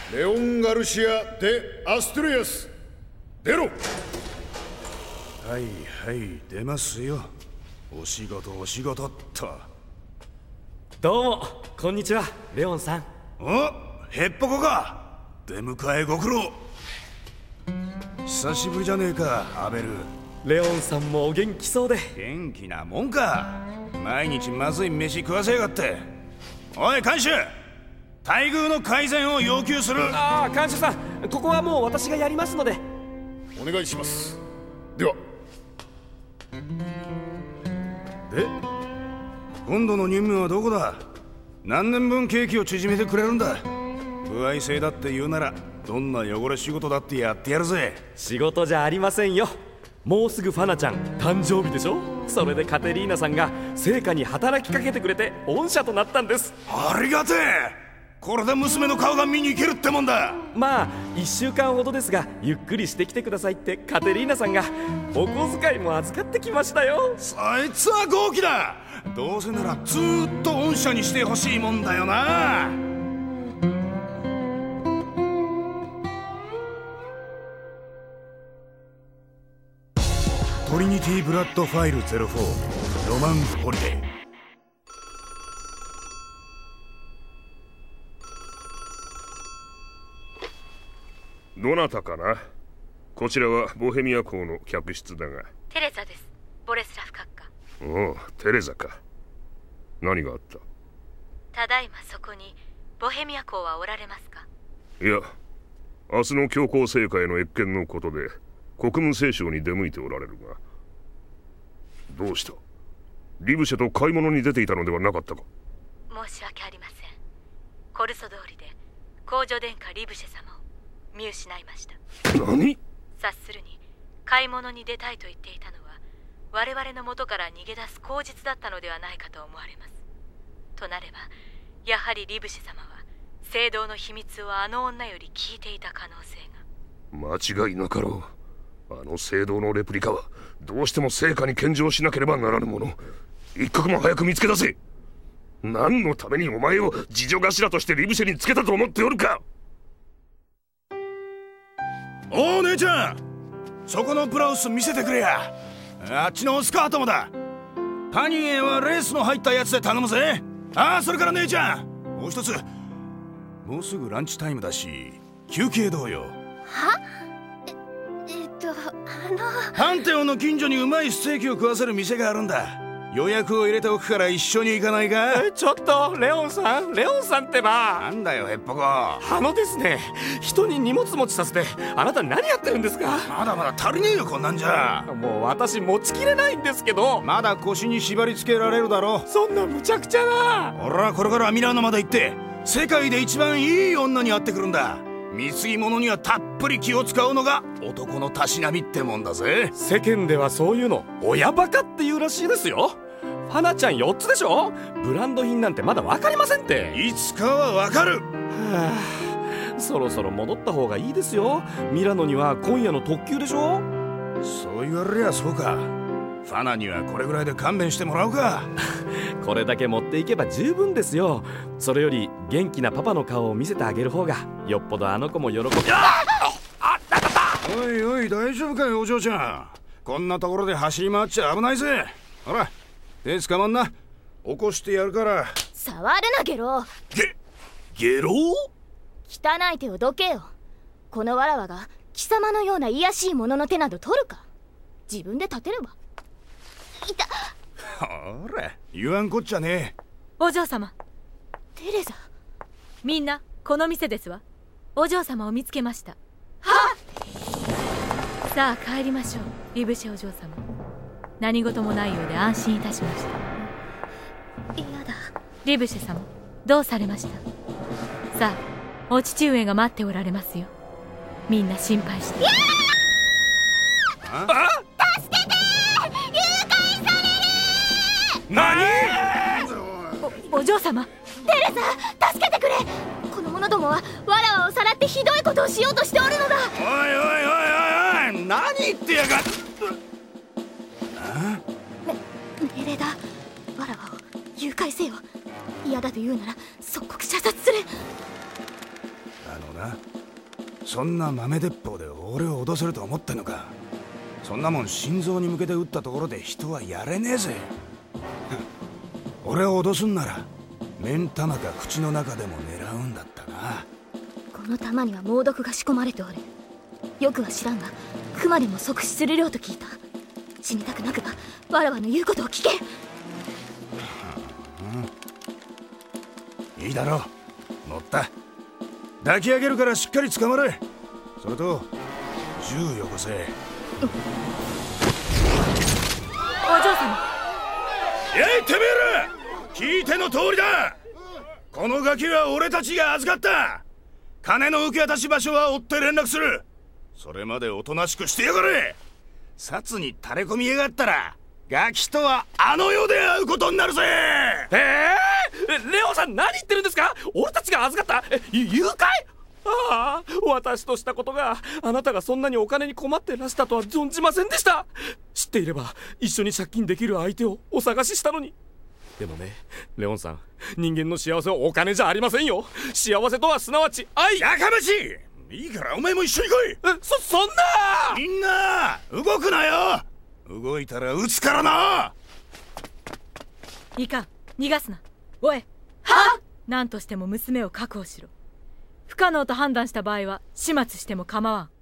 レオン・ガルシア・デ・アストゥリアス、出ろ。 はいはい、出ますよ。お仕事お仕事っと。 どうもこんにちは、レオンさん。 お、へっぽこか。出迎えご苦労。久しぶりじゃねえか、アベル。 レオンさんもお元気そうで。 元気なもんか。毎日まずい飯食わせやがって。おい看守、待遇の改善を要求する。 ああ、看守さん、ここはもう私がやりますので。 お願いします。では。 で、今度の任務はどこだ。何年分刑期を縮めてくれるんだ。歩合制だって言うならどんな汚れ仕事だってやってやるぜ。 仕事じゃありませんよ。もうすぐファナちゃん誕生日でしょ。それでカテリーナさんが聖火に働きかけてくれて恩赦となったんです。 ありがてえ。これで娘の顔が見に行けるってもんだ。 まあ1週間ほどですがゆっくりしてきてくださいってカテリーナさんがお小遣いも預かってきましたよ。 そいつは豪気だ。どうせならずーっと恩赦にしてほしいもんだよな。トリニティブラッドファイル04ロマンホリデー。 どなたかな。こちらはボヘミア港の客室だが。 テレザです。ボレスラフ閣下。 おお、テレザか。何があった。 ただいまそこにボヘミア港はおられますか。 いや、明日の強行聖火への謁見のことで国務聖省に出向いておられるが。どうした。リブシェと買い物に出ていたのではなかったか。 申し訳ありません。コルソ通りで公女殿下リブシェ様を見失いました。 何。 察するに買い物に出たいと言っていたのは我々の元から逃げ出す口実だったのではないかと思われます。となればやはりリブシェ様は聖堂の秘密をあの女より聞いていた可能性が。間違いなかろう。あの聖堂のレプリカはどうしても聖火に献上しなければならぬもの。一刻も早く見つけ出せ。何のためにお前を次女頭としてリブシェにつけたと思っておるか。 おお姉ちゃん、そこのブラウス見せてくれや。あっちのスカートもだ。パニエはレースの入ったやつで頼むぜ。ああ、それから姉ちゃん、もう一つ。もうすぐランチタイムだし休憩どうよ。 は。 パンテオンの近所にうまいステーキを食わせる店があるんだ。予約を入れておくから一緒に行かないか。 ちょっとレオンさんってば。 なんだよへっぽこ。 ですね、人に荷物持ちさせてあなた何やってるんですか。 まだまだ足りねえよこんなんじゃ。 もう私持ちきれないんですけど。 まだ腰に縛り付けられるだろ。 そんな無茶苦茶な。 俺はこれからミラノまで行って世界で一番いい女に会ってくるんだ。貢ぎ物にはたっぷり気を使うのが男のたしなみってもんだぜ。 世間ではそういうの親バカっていうらしいですよ。ファナちゃん4つでしょ。ブランド品なんてまだ分かりませんって。 いつかは分かる。 はあ、そろそろ戻った方がいいですよ。ミラノには今夜の特急でしょ。 そう言われりゃそうか。ファナにはこれぐらいで勘弁してもらうか。 これだけ持っていけば十分ですよ。それより元気なパパの顔を見せてあげる方がよっぽどあの子も喜ぶ。 おいおい、大丈夫かよお嬢ちゃん。こんなところで走り回っちゃ危ないぜ。ほら手捕まんな。起こしてやるから。 触るなゲロ。 ゲロ。 汚い手をどけよ。このわらわが貴様のような卑しい者の手など取るか。自分で立てれば。いた。 ほら言わんこっちゃねえ。 お嬢様。 テレザ。 みんなこの店ですわ。お嬢様を見つけました。 はっ。さあ帰りましょうリブシェお嬢様。何事もないようで安心いたしました。 嫌だ。 リブシェ様どうされました。さあお父上が待っておられますよ。みんな心配して。 助けて。誘拐される。 お嬢様。 テレザ助けてくれ。この者どもはわらわをさらってひどいことをしようとしておるのだ。 おいおいおいおいおい、何言ってやがっ。 命令だ。わらわを誘拐せよ。嫌だと言うなら即刻射殺する。 そんな豆鉄砲で俺を脅せると思ってんのか。そんなもん心臓に向けて撃ったところで人はやれねえぜ。俺を脅すんなら目ん玉か口の中でも狙うんだったな。 この弾には猛毒が仕込まれておる。よくは知らんが熊でも即死する量と聞いた。死にたくなくばわらわの言うことを聞け。 いいだろう、乗った。抱き上げるからしっかり捕まれ。それと銃よこせ。 お嬢様。 やいてめえら、聞いての通りだ。このガキは俺たちが預かった。金の受け渡し場所は追って連絡する。それまでおとなしくしてやがれ。札に垂れ込みやがったらガキとはあの世で会うことになるぜ。 レオさん、何言ってるんですか？俺たちが預かった誘拐？ああ、私としたことがあなたがそんなにお金に困ってらしたとは存じませんでした。知っていれば一緒に借金できる相手をお探ししたのに。でもね、レオンさん、人間の幸せはお金じゃありませんよ。幸せとはすなわち愛。 やかましい。いいからお前も一緒に来い。 そんな。 みんな動くなよ。動いたら撃つからな。 いかん、逃がすな。おい。は？何としても娘を確保しろ。不可能と判断した場合は始末しても構わん。